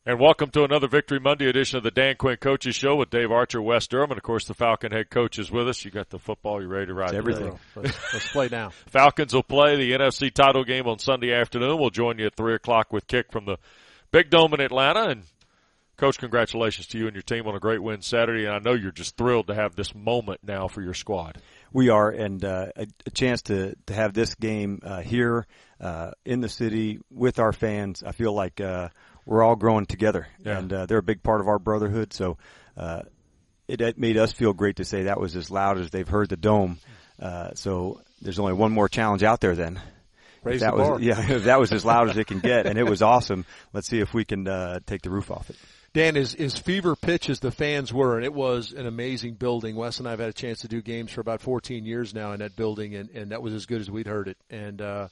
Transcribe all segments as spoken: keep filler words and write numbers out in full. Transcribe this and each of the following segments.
And welcome to another Victory Monday edition of the Dan Quinn Coaches Show with Dave Archer, Wes Durham, and, of course, the Falcon head coach is with us. You got the football. You ready to ride? It's everything. Let's, let's play now. Falcons will play the N F C title game on Sunday afternoon. We'll join you at three o'clock with kick from the Big Dome in Atlanta. And, Coach, congratulations to you and your team on a great win Saturday. And I know you're just thrilled to have this moment now for your squad. We are, and uh, a, a chance to, to have this game uh, here uh, in the city with our fans. I feel like uh, we're all growing together, yeah. and uh, they're a big part of our brotherhood. So uh, it, it made us feel great to say that was as loud as they've heard the Dome. Uh, so there's only one more challenge out there then. Raise that the was, bar. Yeah, if that was as loud as it can get, and it was awesome. Let's see if we can uh, take the roof off it. Dan, is, is fever pitch as the fans were, and it was an amazing building. Wes and I have had a chance to do games for about fourteen years now in that building, and, and that was as good as we'd heard it. And uh,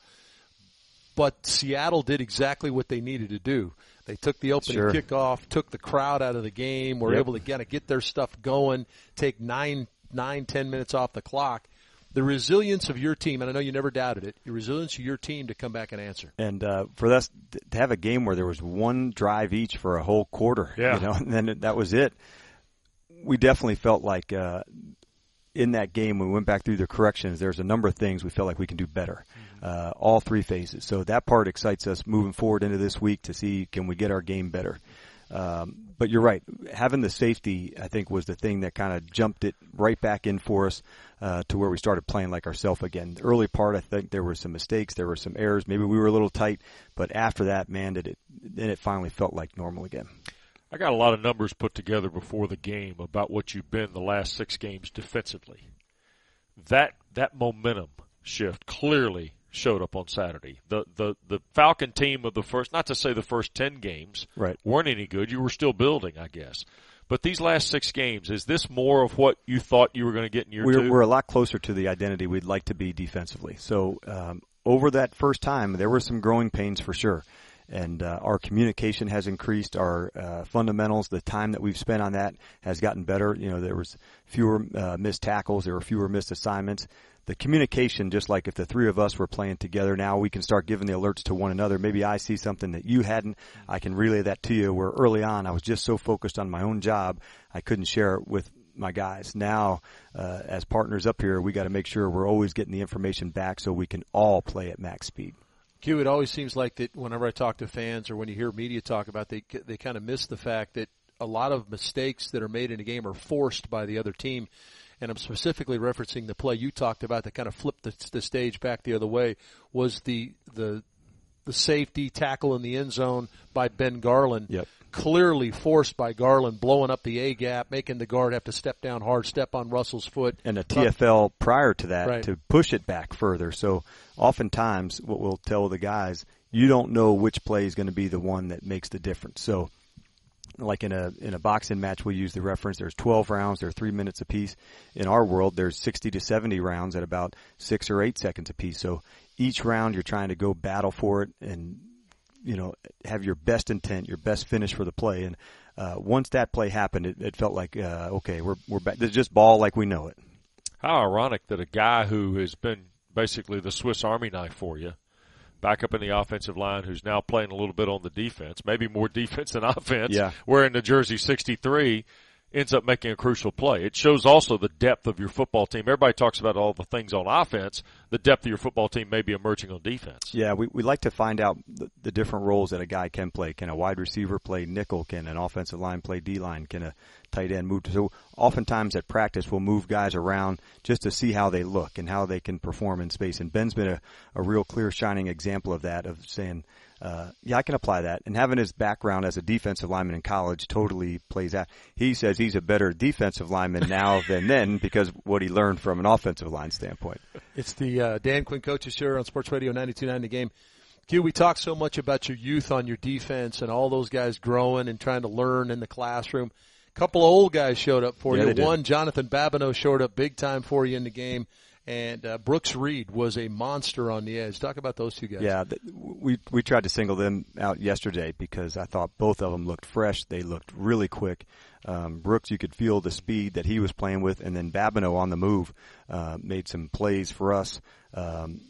but Seattle did exactly what they needed to do. They took the opening Sure. kickoff, took the crowd out of the game, were Yep. able to kind of get their stuff going, take nine, nine, ten minutes off the clock. The resilience of your team, and I know you never doubted it, the resilience of your team to come back and answer. And uh, for us to have a game where there was one drive each for a whole quarter, yeah. you know, and then that was it. We definitely felt like uh, in that game when we went back through the corrections, there's a number of things we felt like we can do better, mm-hmm. uh, all three phases. So that part excites us moving forward into this week to see can we get our game better. Um, but you're right. Having the safety, I think, was the thing that kind of jumped it right back in for us uh, to where we started playing like ourselves again. The early part, I think there were some mistakes, there were some errors. Maybe we were a little tight, but after that, man, did it then it finally felt like normal again. I got a lot of numbers put together before the game about what you've been the last six games defensively. That that momentum shift clearly showed up on Saturday. The the the Falcon team of the first, not to say the first ten games right. weren't any good. You were still building, I guess. But these last six games, is this more of what you thought you were going to get in year we're, two? We're a lot closer to the identity we'd like to be defensively. So um, over that first time, there were some growing pains for sure. And uh, our communication has increased. Our uh, fundamentals, the time that we've spent on that has gotten better. You know, there was fewer uh, missed tackles. There were fewer missed assignments. The communication, just like if the three of us were playing together now, we can start giving the alerts to one another. Maybe I see something that you hadn't. I can relay that to you, where early on I was just so focused on my own job, I couldn't share it with my guys. Now, uh, as partners up here, we got to make sure we're always getting the information back so we can all play at max speed. Q, it always seems like that whenever I talk to fans or when you hear media talk about it, they, they kind of miss the fact that a lot of mistakes that are made in a game are forced by the other team. And I'm specifically referencing the play you talked about that kind of flipped the, the stage back the other way, was the the the safety tackle in the end zone by Ben Garland. Yep. Clearly forced by Garland, blowing up the A-gap, making the guard have to step down hard, step on Russell's foot. And a T F L prior to that right. to push it back further. So oftentimes what we'll tell the guys, you don't know which play is going to be the one that makes the difference. So like in a in a boxing match, we use the reference, there's twelve rounds, they're three minutes apiece. In our world, there's sixty to seventy rounds at about six or eight seconds apiece. So each round you're trying to go battle for it and, you know, have your best intent, your best finish for the play. And uh, once that play happened, it, it felt like, uh, okay, we're we're back. There's just ball like we know it. How ironic that a guy who has been basically the Swiss Army knife for you, back up in the offensive line, who's now playing a little bit on the defense, maybe more defense than offense, yeah. wearing the jersey sixty-three, ends up making a crucial play. It shows also the depth of your football team. Everybody talks about all the things on offense. The depth of your football team may be emerging on defense. Yeah, we we like to find out the, the different roles that a guy can play. Can a wide receiver play nickel? Can an offensive line play D-line? Can a tight end move? So oftentimes at practice we'll move guys around just to see how they look and how they can perform in space. And Ben's been a, a real clear, shining example of that, of saying, Uh, yeah, I can apply that. And having his background as a defensive lineman in college totally plays out. He says he's a better defensive lineman now than then because what he learned from an offensive line standpoint. It's the uh, Dan Quinn Coaches Show on Sports Radio ninety-two point nine The Game. Q, we talk so much about your youth on your defense and all those guys growing and trying to learn in the classroom. A couple of old guys showed up for yeah, you. They One, did. Jonathan Babineau showed up big time for you in the game. And uh, Brooks Reed was a monster on the edge. Talk about those two guys. Yeah, th- we we tried to single them out yesterday because I thought both of them looked fresh. They looked really quick. Um, Brooks, you could feel the speed that he was playing with, and then Babineau on the move uh, made some plays for us um, that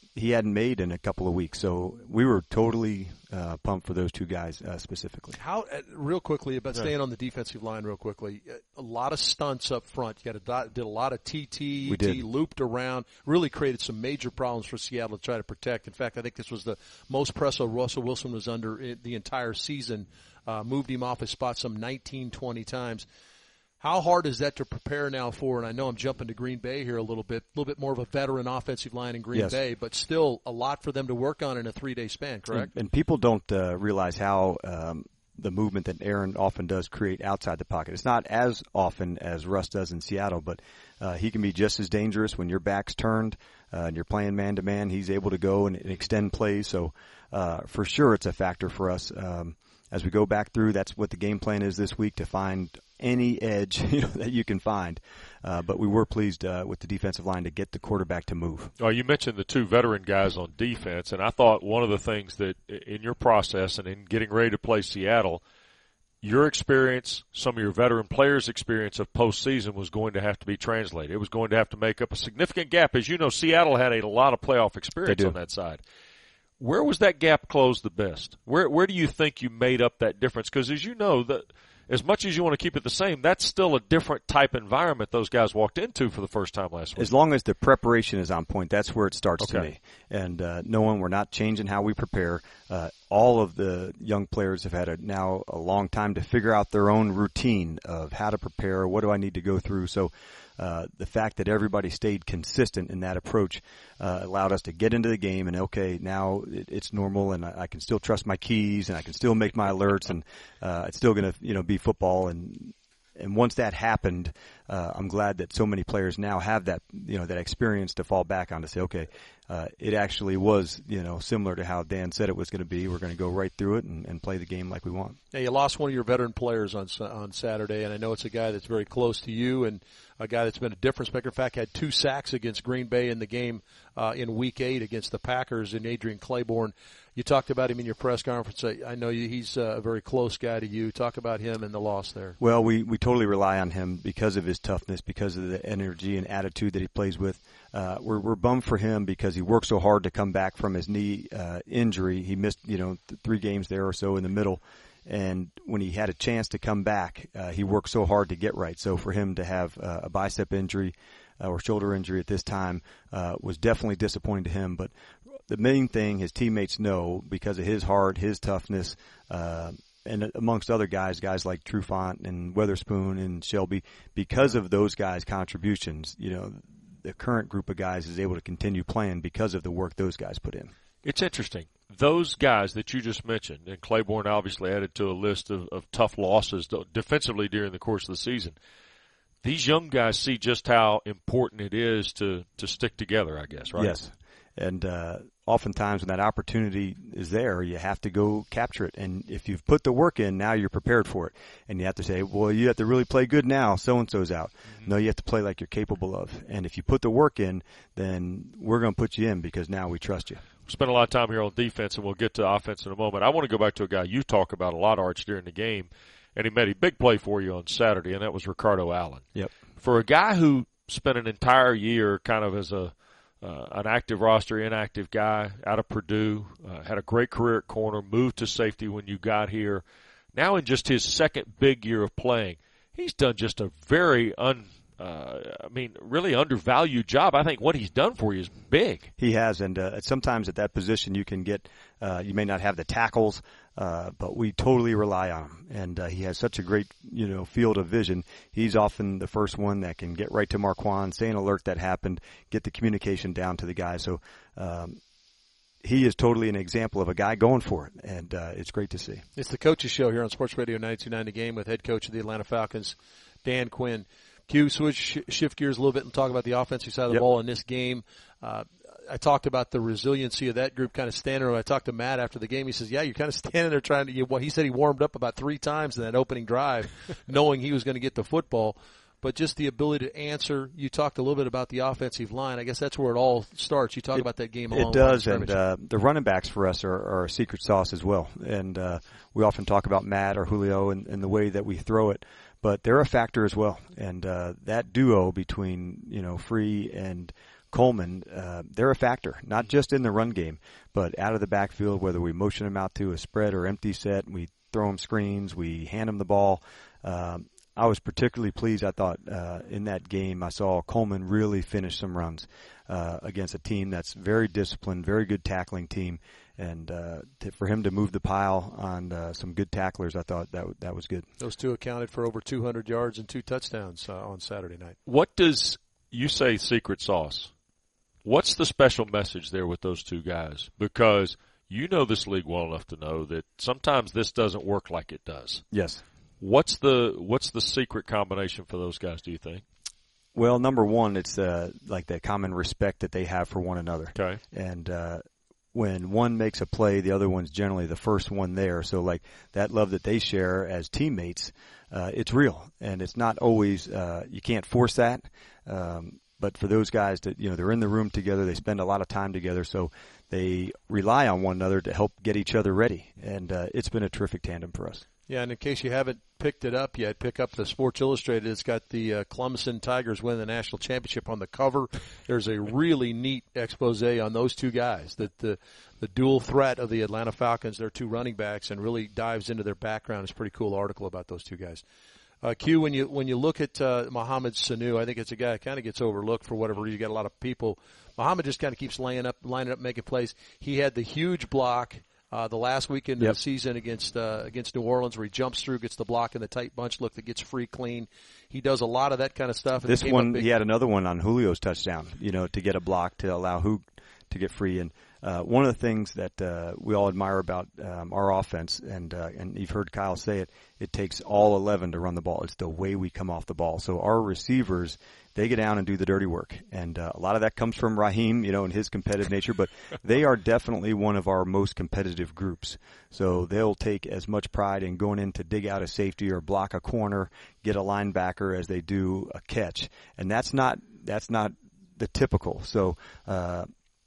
he hadn't made in a couple of weeks. So we were totally uh, pumped for those two guys uh, specifically. How, uh, real quickly, about yeah. staying on the defensive line real quickly, a lot of stunts up front. You got a, did a lot of T T, we did. looped around, really created some major problems for Seattle to try to protect. In fact, I think this was the most pressure Russell Wilson was under the entire season. Uh, moved him off his spot some nineteen, twenty times. How hard is that to prepare now for? And I know I'm jumping to Green Bay here a little bit, a little bit more of a veteran offensive line in Green yes. Bay, but still a lot for them to work on in a three-day span, correct? And, and people don't uh, realize how um, the movement that Aaron often does create outside the pocket. It's not as often as Russ does in Seattle, but uh, he can be just as dangerous when your back's turned uh, and you're playing man-to-man. He's able to go and, and extend plays. So uh, for sure it's a factor for us. Um, as we go back through, that's what the game plan is this week, to find any edge you know, that you can find. Uh, but we were pleased uh, with the defensive line to get the quarterback to move. Oh, you mentioned the two veteran guys on defense, and I thought one of the things that in your process and in getting ready to play Seattle, your experience, some of your veteran players' experience of postseason was going to have to be translated. It was going to have to make up a significant gap. As you know, Seattle had a lot of playoff experience on that side. Where was that gap closed the best? Where where do you think you made up that difference? Because as you know, that as much as you want to keep it the same, that's still a different type environment those guys walked into for the first time last week. As long as the preparation is on point, that's where it starts okay. to me. And uh, knowing we're not changing how we prepare, uh, all of the young players have had a, now a long time to figure out their own routine of how to prepare, what do I need to go through. So uh, the fact that everybody stayed consistent in that approach uh, allowed us to get into the game and, okay, now it, it's normal and I, I can still trust my keys and I can still make my alerts and uh, it's still going to you know be football. And and once that happened, uh, I'm glad that so many players now have that you know that experience to fall back on to say, okay, uh, it actually was you know similar to how Dan said it was going to be. We're going to go right through it and, and play the game like we want. Now, you lost one of your veteran players on on Saturday, and I know it's a guy that's very close to you and a guy that's been a difference maker. In fact, had two sacks against Green Bay in the game uh, in Week Eight against the Packers. And Adrian Claiborne, you talked about him in your press conference. I, I know you, he's a very close guy to you. Talk about him and the loss there. Well, we we totally rely on him because of his toughness, because of the energy and attitude that he plays with. Uh, we're we're bummed for him because he worked so hard to come back from his knee uh, injury. He missed you know th- three games there or so in the middle. And when he had a chance to come back, uh, he worked so hard to get right. So for him to have uh, a bicep injury uh, or shoulder injury at this time uh, was definitely disappointing to him. But the main thing his teammates know, because of his heart, his toughness, uh, and amongst other guys, guys like Trufant and Weatherspoon and Shelby, because of those guys' contributions, you know, the current group of guys is able to continue playing because of the work those guys put in. It's interesting. Those guys that you just mentioned, and Claiborne obviously added to a list of, of tough losses defensively during the course of the season. These young guys see just how important it is to, to stick together, I guess, right? Yes. And uh, oftentimes when that opportunity is there, you have to go capture it. And if you've put the work in, now you're prepared for it. And you have to say, well, you have to really play good now. So-and-so's out. Mm-hmm. No, you have to play like you're capable of. And if you put the work in, then we're going to put you in because now we trust you. We spent a lot of time here on defense, and we'll get to offense in a moment. I want to go back to a guy you talk about a lot, Arch, during the game, and he made a big play for you on Saturday, and that was Ricardo Allen. Yep. For a guy who spent an entire year kind of as a uh, an active roster, inactive guy out of Purdue, uh, had a great career at corner, moved to safety when you got here. Now in just his second big year of playing, he's done just a very un Uh, I mean, really undervalued job. I think what he's done for you is big. He has, and uh, sometimes at that position you can get, uh, you may not have the tackles, uh, but we totally rely on him. And uh, he has such a great, you know, field of vision. He's often the first one that can get right to Marquand, say an alert that happened, get the communication down to the guy. So um, he is totally an example of a guy going for it, and uh, it's great to see. It's the Coaches Show here on Sports Radio ninety-two point nine The Game with head coach of the Atlanta Falcons, Dan Quinn. Q, switch, shift gears a little bit and talk about the offensive side of the yep. ball in this game. Uh, I talked about the resiliency of that group kind of standing there. I talked to Matt after the game. He says, yeah, you're kind of standing there trying to, you, well, he said he warmed up about three times in that opening drive, knowing he was going to get the football. But just the ability to answer. You talked a little bit about the offensive line. I guess that's where it all starts. You talk it, about that game It along does, the and uh, the running backs for us are, are a secret sauce as well. And uh, we often talk about Matt or Julio and, and the way that we throw it. But they're a factor as well. And uh, that duo between, you know, Free and Coleman, uh, they're a factor, not just in the run game, but out of the backfield, whether we motion them out to a spread or empty set, we throw them screens, we hand them the ball. Um, I was particularly pleased, I thought, uh, in that game. I saw Coleman really finish some runs uh, against a team that's very disciplined, very good tackling team. And uh, to, for him to move the pile on uh, some good tacklers, I thought that that was good. Those two accounted for over two hundred yards and two touchdowns uh, on Saturday night. What does you say secret sauce? What's the special message there with those two guys? Because you know this league well enough to know that sometimes this doesn't work like it does. Yes. What's the what's the secret combination for those guys, do you think? Well, number one, it's uh, like the common respect that they have for one another. Okay. And uh, when one makes a play, the other one's generally the first one there. So, like, that love that they share as teammates, uh, it's real. And it's not always uh, – you can't force that. Um, but for those guys that, you know, they're in the room together, they spend a lot of time together, so they rely on one another to help get each other ready. And uh, it's been a terrific tandem for us. Yeah, and in case you haven't picked it up yet, pick up the Sports Illustrated. It's got the uh, Clemson Tigers winning the national championship on the cover. There's a really neat expose on those two guys, that the the dual threat of the Atlanta Falcons, their two running backs, and really dives into their background. It's a pretty cool article about those two guys. Uh, Q, when you when you look at uh, Mohamed Sanu, I think it's a guy that kind of gets overlooked for whatever reason. You got a lot of people. Mohamed just kind of keeps laying up, lining up, making plays. He had the huge block Uh, the last weekend yep. of the season against uh, against New Orleans, where he jumps through, gets the block in the tight bunch look that gets free clean. He does a lot of that kind of stuff. This one, he had another one on Julio's touchdown, you know, to get a block to allow Hoog to get free. And uh, one of the things that uh, we all admire about um, our offense, and uh, and you've heard Kyle say it, it takes all eleven to run the ball. It's the way we come off the ball. So our receivers, they get down and do the dirty work. And uh, a lot of that comes from Raheem, you know, and his competitive nature, but they are definitely one of our most competitive groups. So they'll take as much pride in going in to dig out a safety or block a corner, get a linebacker, as they do a catch. And that's not, that's not the typical. So uh,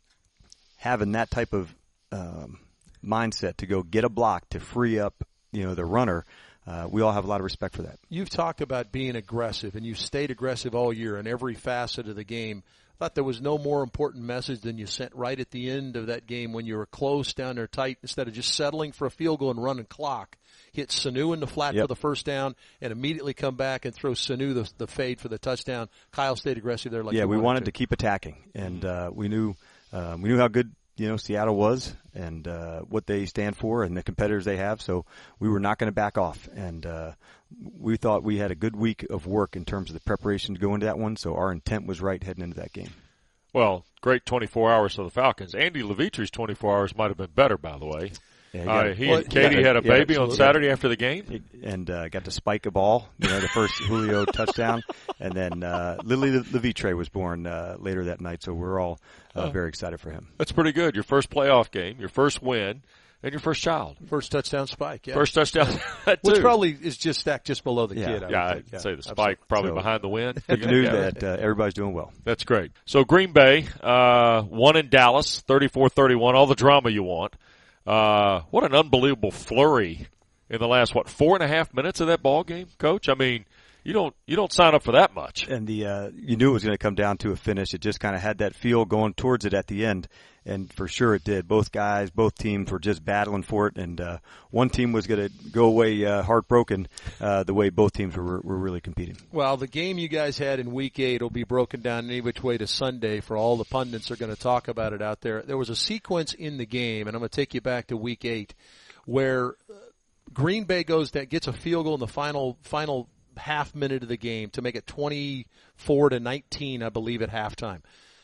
having that type of um, mindset to go get a block to free up, you know, the runner, Uh, we all have a lot of respect for that. You've talked about being aggressive, and you've stayed aggressive all year in every facet of the game. I thought there was no more important message than you sent right at the end of that game when you were close down there tight. Instead of just settling for a field goal and running clock, hit Sanu in the flat yep. for the first down and immediately come back and throw Sanu the, the fade for the touchdown. Kyle stayed aggressive there. Like yeah, we wanted, wanted to. to keep attacking, and uh, we knew um, we knew how good, you know, Seattle was, and uh, what they stand for and the competitors they have. So we were not going to back off. And uh, we thought we had a good week of work in terms of the preparation to go into that one. So our intent was right heading into that game. Well, great twenty-four hours for the Falcons. Andy Levitre's twenty-four hours might have been better, by the way. Yeah, uh, he well, and Katie yeah, had a yeah, baby on Saturday after the game. And uh, got to spike a ball, you know, the first Julio touchdown. And then uh, Lily Levitre was born uh, later that night, so we're all uh, very excited for him. That's pretty good. Your first playoff game, your first win, and your first child. First touchdown spike, yeah. First touchdown. Which probably is just stacked just below the yeah. kid. I yeah, would I'd think. say yeah, the spike absolutely. probably so, behind the wind. Good news that uh, everybody's doing well. That's great. So Green Bay uh, won in Dallas, thirty-four thirty-one, all the drama you want. Uh, what an unbelievable flurry in the last, what, four and a half minutes of that ball game, Coach? I mean, you don't you don't sign up for that much. And the uh, you knew it was going to come down to a finish. It just kind of had that feel going towards it at the end, and for sure it did. Both guys, both teams were just battling for it, and uh, one team was going to go away uh, heartbroken uh, the way both teams were, were really competing. Well, the game you guys had in Week eight will be broken down any which way to Sunday for all the pundits are going to talk about it out there. There was a sequence in the game, and I'm going to take you back to Week eight, where Green Bay goes down, gets a field goal in the final final half minute of the game to make it twenty-four to nineteen, I believe, at halftime.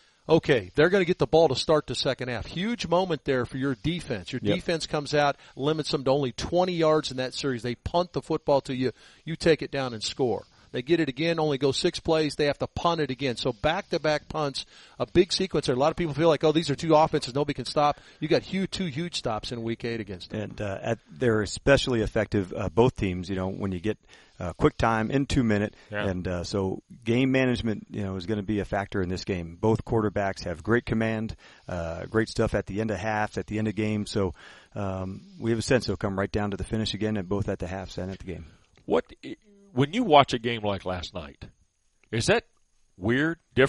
Okay, they're going to get the ball to start the second half. Huge moment there for your defense. Your yep. defense comes out, limits them to only twenty yards in that series. They punt the football to you. You take it down and score. They get it again, only go six plays. They have to punt it again. So back-to-back punts, a big sequence there. A lot of people feel like, oh, these are two offenses, nobody can stop. You got huge, two huge stops in Week eight against them. And uh, at, they're especially effective, uh, both teams, you know, when you get uh, quick time in two minute. Yeah. And uh, so game management, you know, is going to be a factor in this game. Both quarterbacks have great command, uh, great stuff at the end of halves, at the end of games. So um, we have a sense they'll come right down to the finish again, and both at the halves and at the game. What when you watch a game like last night, is that weird, different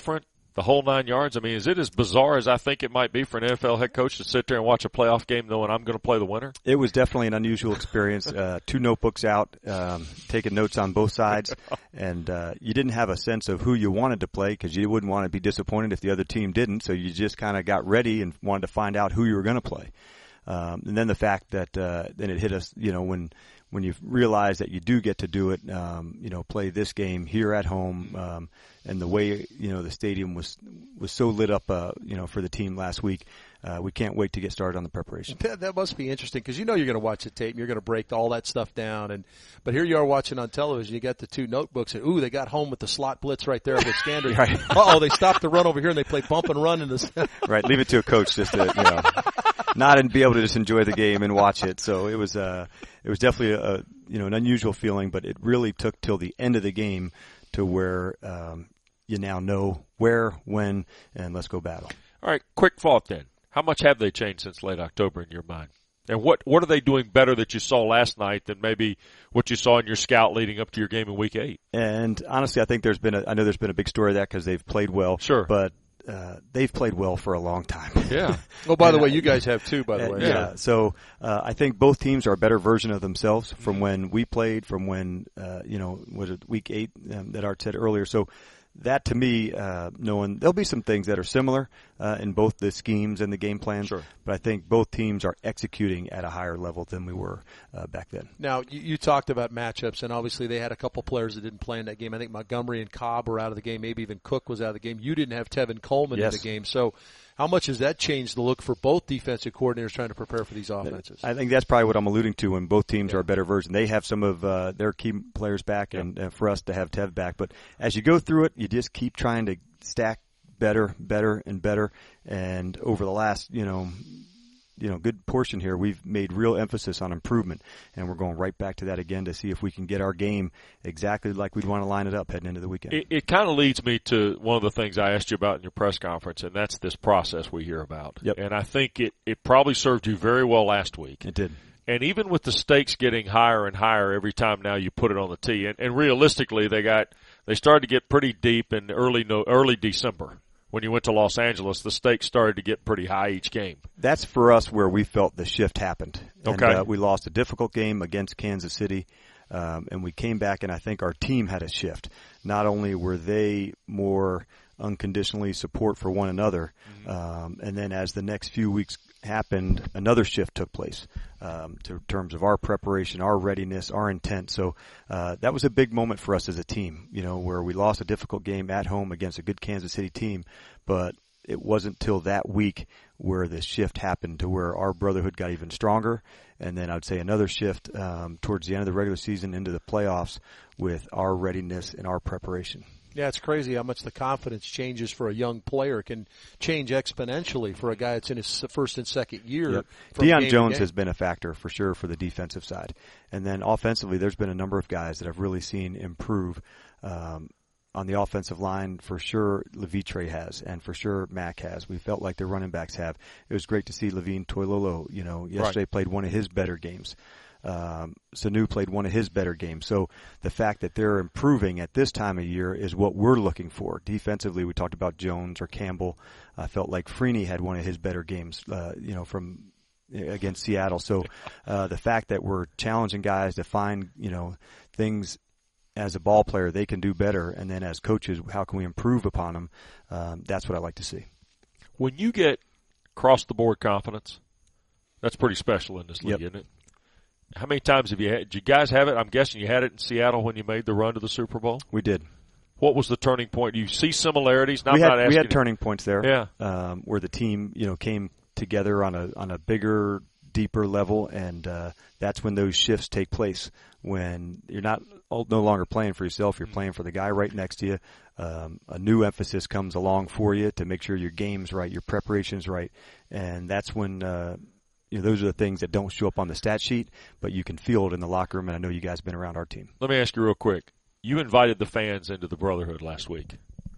the whole nine yards? I mean, is it as bizarre as I think it might be for an N F L head coach to sit there and watch a playoff game knowing I'm going to play the winner? It was definitely an unusual experience. Uh, two notebooks out, um, taking notes on both sides, and uh, you didn't have a sense of who you wanted to play because you wouldn't want to be disappointed if the other team didn't, so you just kind of got ready and wanted to find out who you were going to play. Um, and then the fact that uh, then it hit us, you know, when when you realize that you do get to do it, um, you know, play this game here at home, um, and the way, you know, the stadium was was so lit up, uh, you know, for the team last week. Uh, we can't wait to get started on the preparation. That, that must be interesting because you know you're going to watch the tape and you're going to break all that stuff down. And but here you are watching on television. You got the two notebooks and ooh, they got home with the slot blitz right there with Skander. Right. Uh oh, they stopped the run over here and they play bump and run in this. Right, leave it to a coach just to, you know, not and be able to just enjoy the game and watch it. So it was uh it was definitely a, you know, an unusual feeling, but it really took till the end of the game to where um, you now know where, when, and let's go battle. All right, quick thought then. How much have they changed since late October in your mind? And what what are they doing better that you saw last night than maybe what you saw in your scout leading up to your game in week eight? And honestly, I think there's been a, I know there's been a big story of that because they've played well. Sure. But uh, they've played well for a long time. Yeah. Oh, by the And, way, uh, you guys have too, by the Uh, way. yeah. Yeah. So uh, I think both teams are a better version of themselves from when we played, from when uh, you know was it week eight um, that Art said earlier. So that to me, uh, knowing there'll be some things that are similar uh, in both the schemes and the game plans, Sure. but I think both teams are executing at a higher level than we were uh, back then. Now, you, you talked about matchups, and obviously they had a couple players that didn't play in that game. I think Montgomery and Cobb were out of the game. Maybe even Cook was out of the game. You didn't have Tevin Coleman Yes. in the game. So how much has that changed the look for both defensive coordinators trying to prepare for these offenses? I think that's probably what I'm alluding to when both teams Yeah. are a better version. They have some of uh, their key players back, and uh, for us to have Tev back. But as you go through it, you just keep trying to stack better, better, and better. And over the last, you know, you know, good portion here, we've made real emphasis on improvement, and we're going right back to that again to see if we can get our game exactly like we'd want to line it up heading into the weekend. It, it kind of leads me to one of the things I asked you about in your press conference, and that's this process we hear about. Yep. And I think it, it probably served you very well last week. It did. And even with the stakes getting higher and higher every time now you put it on the tee, and, and realistically they got they started to get pretty deep in early no, early December. When you went to Los Angeles, the stakes started to get pretty high each game. That's for us where we felt the shift happened. And, Okay. uh, we lost a difficult game against Kansas City, um, and we came back, and I think our team had a shift. Not only were they more unconditionally support for one another, mm-hmm. um, and then as the next few weeks happened, another shift took place um, to in terms of our preparation, our readiness, our intent. So uh, that was a big moment for us as a team, you know, where we lost a difficult game at home against a good Kansas City team, but it wasn't till that week where this shift happened to where our brotherhood got even stronger. And then I'd say another shift um, towards the end of the regular season into the playoffs with our readiness and our preparation. Yeah, it's crazy how much the confidence changes for a young player. It can change exponentially for a guy that's in his first and second year. Yep. from Deion game to Jones game. has been a factor for sure for the defensive side. And then offensively, there's been a number of guys that I've really seen improve. Um, on the offensive line, for sure, Levitre has, and for sure, Mack has. We felt like the running backs have. It was great to see Levine Toilolo, you know, yesterday Right. played one of his better games. Um, Sanu played one of his better games. So the fact that they're improving at this time of year is what we're looking for. Defensively, we talked about Jones or Campbell. I felt like Freeney had one of his better games, uh, you know, from against Seattle. So uh, the fact that we're challenging guys to find, you know, things as a ball player they can do better, and then as coaches, how can we improve upon them? Um, that's what I like to see. When you get across-the-board confidence, that's pretty special in this league, Yep. isn't it? How many times have you had? Did you guys have it? I'm guessing you had it in Seattle when you made the run to the Super Bowl. We did. What was the turning point? Do you see similarities? Now, we I'm had not we asking had you- turning points there. Yeah. Um, where the team, you know, came together on a on a bigger, deeper level, and uh, that's when those shifts take place. When you're not no longer playing for yourself, you're playing for the guy right next to you. Um, a new emphasis comes along for you to make sure your game's right, your preparation's right, and that's when. Uh, You know, those are the things that don't show up on the stat sheet, but you can feel it in the locker room, and I know you guys have been around our team. Let me ask you real quick. You invited the fans into the Brotherhood last week.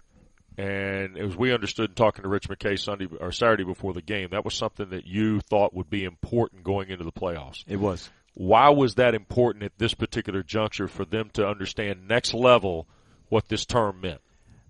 And as we understood in talking to Rich McKay Sunday or Saturday before the game, that was something that you thought would be important going into the playoffs. It was. Why was that important at this particular juncture for them to understand next level what this term meant?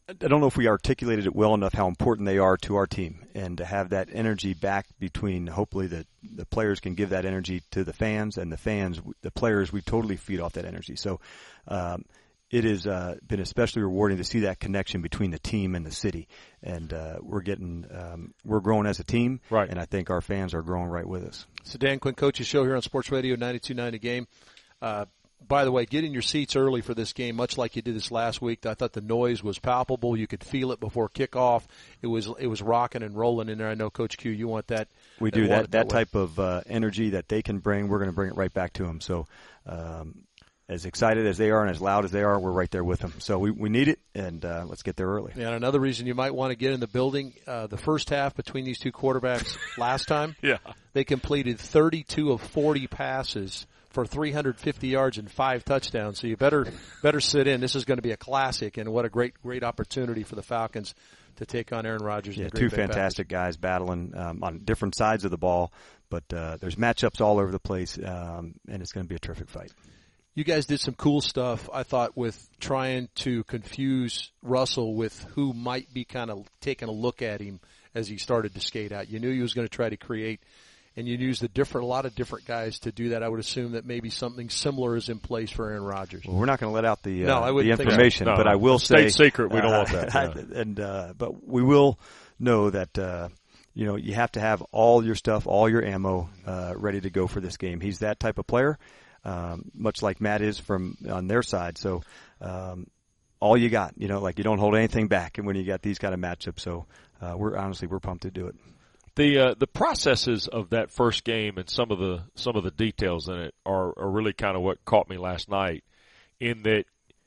I don't know if we articulated it well enough how important they are to our team, and to have that energy back between, hopefully the, the players can give that energy to the fans, and the fans, the players, we totally feed off that energy. So um, it has uh, been especially rewarding to see that connection between the team and the city. And uh, we're getting, um, we're growing as a team, right. And I think our fans are growing right with us. So Dan Quinn, Coach's Show here on Sports Radio ninety-two point nine The Game. Uh, By the way, get in your seats early for this game, much like you did this last week. I thought the noise was palpable. You could feel it before kickoff. It was it was rocking and rolling in there. I know, Coach Q, you want that. We do. That, that, that type of uh, energy that they can bring, we're going to bring it right back to them. So um, as excited as they are and as loud as they are, we're right there with them. So we, we need it, and uh, let's get there early. Yeah, and another reason you might want to get in the building, uh, the first half between these two quarterbacks last time, yeah, they completed thirty-two of forty passes for three hundred fifty yards and five touchdowns. So you better better sit in. This is going to be a classic, and what a great great opportunity for the Falcons to take on Aaron Rodgers. Yeah, and the Green two Bay fantastic Packers. guys battling um, on different sides of the ball, but uh, there's matchups all over the place, um, and it's going to be a terrific fight. You guys did some cool stuff, I thought, with trying to confuse Russell with who might be kind of taking a look at him as he started to skate out. You knew he was going to try to create, and you used a different, a lot of different guys to do that. I would assume that maybe something similar is in place for Aaron Rodgers. Well, we're not going to let out the uh, no, I the wouldn't think information, so. No, but I will state say secret. We don't uh, want that. Yeah. and uh, but we will know that uh, you know you have to have all your stuff, all your ammo uh, ready to go for this game. He's that type of player, um, much like Matt is from on their side. So. Um, all you got, you know, like you don't hold anything back, and when you got these kind of matchups, so uh, we're honestly we're pumped to do it. The uh, the processes of that first game and some of the some of the details in it are, are really kind of what caught me last night. In that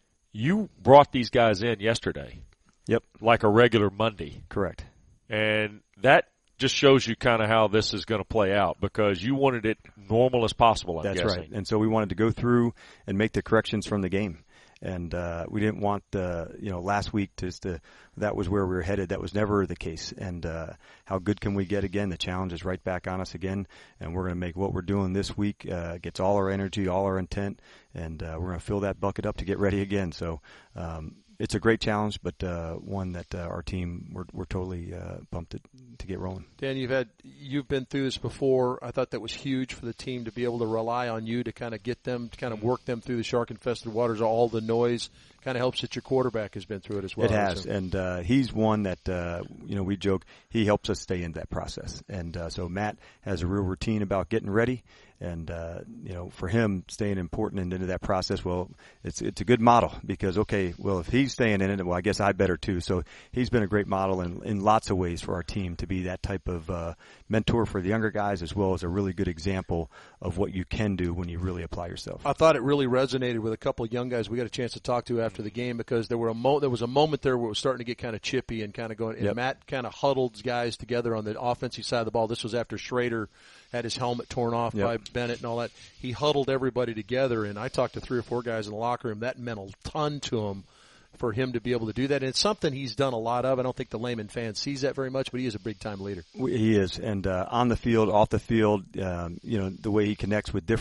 you brought these guys in yesterday, yep, like a regular Monday, correct, and that just shows you kind of how this is going to play out because you wanted it normal as possible. I'm That's guessing. right, and so we wanted to go through and make the corrections from the game. And uh, we didn't want, uh, you know, last week just to, that was where we were headed. That was never the case. And uh, how good can we get again? The challenge is right back on us again. And we're going to make what we're doing this week uh, gets all our energy, all our intent, and uh, we're going to fill that bucket up to get ready again. So um, it's a great challenge, but uh, one that uh, our team we're, we're totally uh, pumped to, to get rolling. Dan, you've had you've been through this before. I thought that was huge for the team to be able to rely on you to kind of get them, to kind of work them through the shark-infested waters. All the noise kind of helps that your quarterback has been through it as well. It has, and uh, he's one that uh, you know we joke he helps us stay in that process. And uh, so Matt has a real routine about getting ready. And, uh, you know, for him staying important and into that process, well, it's it's a good model because, okay, well, if he's staying in it, well, I guess I better too. So he's been a great model in, in lots of ways for our team to be that type of uh, mentor for the younger guys as well as a really good example of what you can do when you really apply yourself. I thought it really resonated with a couple of young guys we got a chance to talk to after the game because there were a mo- there was a moment there where it was starting to get kind of chippy and kind of going. And yep. Matt kind of huddled guys together on the offensive side of the ball. This was after Schrader had his helmet torn off yep. by Bennett and all that. He huddled everybody together, and I talked to three or four guys in the locker room. That meant a ton to him for him to be able to do that. And it's something he's done a lot of. I don't think the layman fan sees that very much, but he is a big-time leader. He is, and uh, on the field, off the field, um, you know, the way he connects with different